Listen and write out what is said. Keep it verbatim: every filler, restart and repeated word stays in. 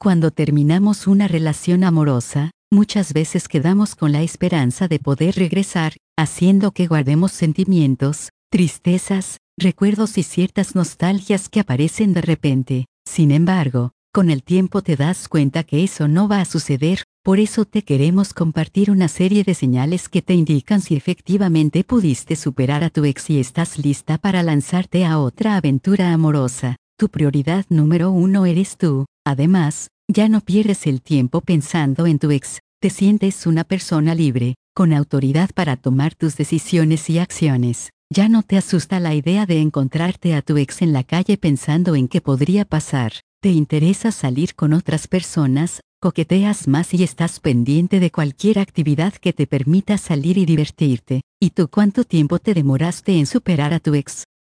Cuando terminamos una relación amorosa, muchas veces quedamos con la esperanza de poder regresar, haciendo que guardemos sentimientos, tristezas, recuerdos y ciertas nostalgias que aparecen de repente. Sin embargo, con el tiempo te das cuenta que eso no va a suceder, por eso te queremos compartir una serie de señales que te indican si efectivamente pudiste superar a tu ex y estás lista para lanzarte a otra aventura amorosa. Tu prioridad número uno eres tú. Además, ya no pierdes el tiempo pensando en tu ex, te sientes una persona libre, con autoridad para tomar tus decisiones y acciones. Ya no te asusta la idea de encontrarte a tu ex en la calle pensando en qué podría pasar. Te interesa salir con otras personas, coqueteas más y estás pendiente de cualquier actividad que te permita salir y divertirte. ¿Y tú cuánto tiempo te demoraste en superar a tu ex?